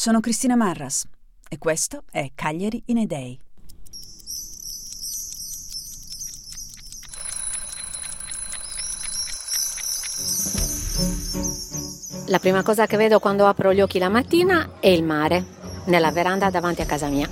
sono Cristina Marras e questo è Cagliari in a Day. La prima cosa che vedo quando apro gli occhi la mattina è il mare, nella veranda davanti a casa mia.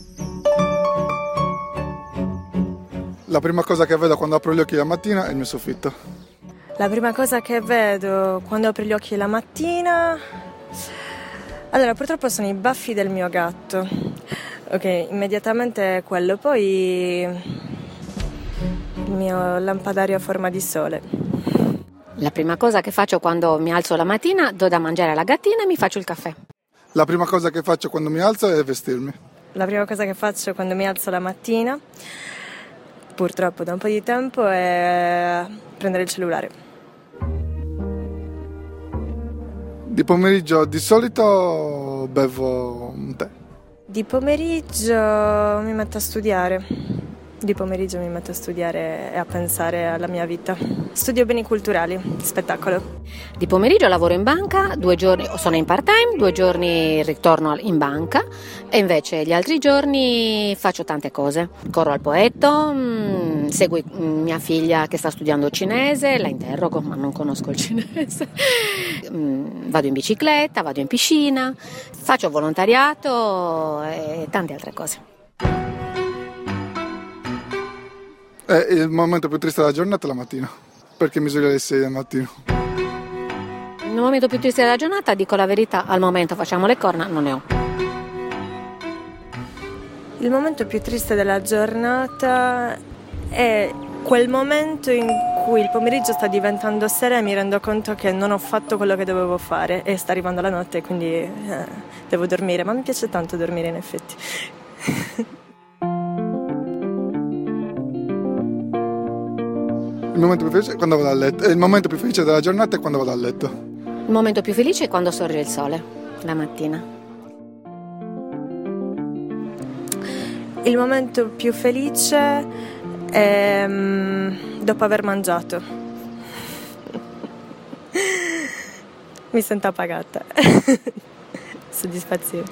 La prima cosa che vedo quando apro gli occhi la mattina è il mio soffitto. La prima cosa che vedo quando apro gli occhi la mattina... Allora, purtroppo sono i baffi del mio gatto. Ok, immediatamente quello. Poi il mio lampadario a forma di sole. La prima cosa che faccio quando mi alzo la mattina, do da mangiare alla gattina e mi faccio il caffè. La prima cosa che faccio quando mi alzo è vestirmi. La prima cosa che faccio quando mi alzo la mattina, purtroppo da un po' di tempo, è prendere il cellulare. Di pomeriggio di solito bevo un tè. Di pomeriggio mi metto a studiare. Di pomeriggio mi metto a studiare e a pensare alla mia vita. Studio beni culturali, spettacolo. Di pomeriggio lavoro in banca, 2 giorni sono in part-time, 2 giorni ritorno in banca e invece gli altri giorni faccio tante cose. Corro al Poetto, seguo mia figlia che sta studiando cinese, la interrogo ma non conosco il cinese. Vado in bicicletta, vado in piscina, faccio volontariato e tante altre cose. Il momento più triste della giornata è la mattina, perché mi sveglio alle 6 del mattino. Il momento più triste della giornata, dico la verità, al momento facciamo le corna, non ne ho. Il momento più triste della giornata è quel momento in cui il pomeriggio sta diventando sera e mi rendo conto che non ho fatto quello che dovevo fare e sta arrivando la notte e quindi devo dormire, ma mi piace tanto dormire in effetti. Il momento più felice è quando vado a letto. Il momento più felice della giornata è quando vado a letto. Il momento più felice è quando sorge il sole, la mattina. Il momento più felice è dopo aver mangiato. Mi sento appagata. Soddisfazione.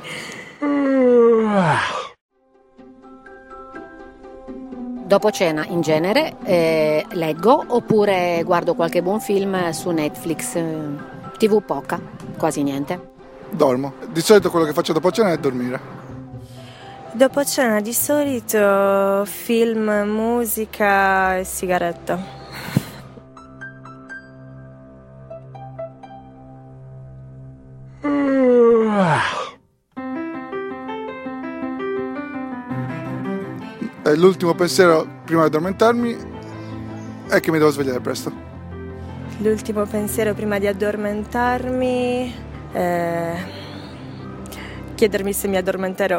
Dopo cena, in genere, leggo oppure guardo qualche buon film su Netflix. TV poca, quasi niente. Dormo. Di solito quello che faccio dopo cena è dormire. Dopo cena di solito film, musica e sigaretta. L'ultimo pensiero prima di addormentarmi è che mi devo svegliare presto. L'ultimo pensiero prima di addormentarmi è chiedermi se mi addormenterò.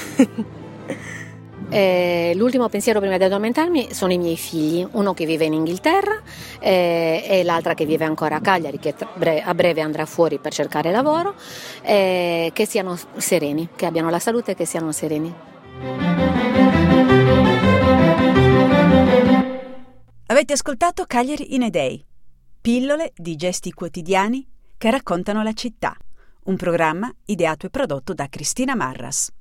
L'ultimo pensiero prima di addormentarmi sono i miei figli, uno che vive in Inghilterra e l'altra che vive ancora a Cagliari, che a breve andrà fuori per cercare lavoro, che siano sereni, che abbiano la salute e che siano sereni. Avete ascoltato Cagliari in a Day, pillole di gesti quotidiani che raccontano la città, un programma ideato e prodotto da Cristina Marras.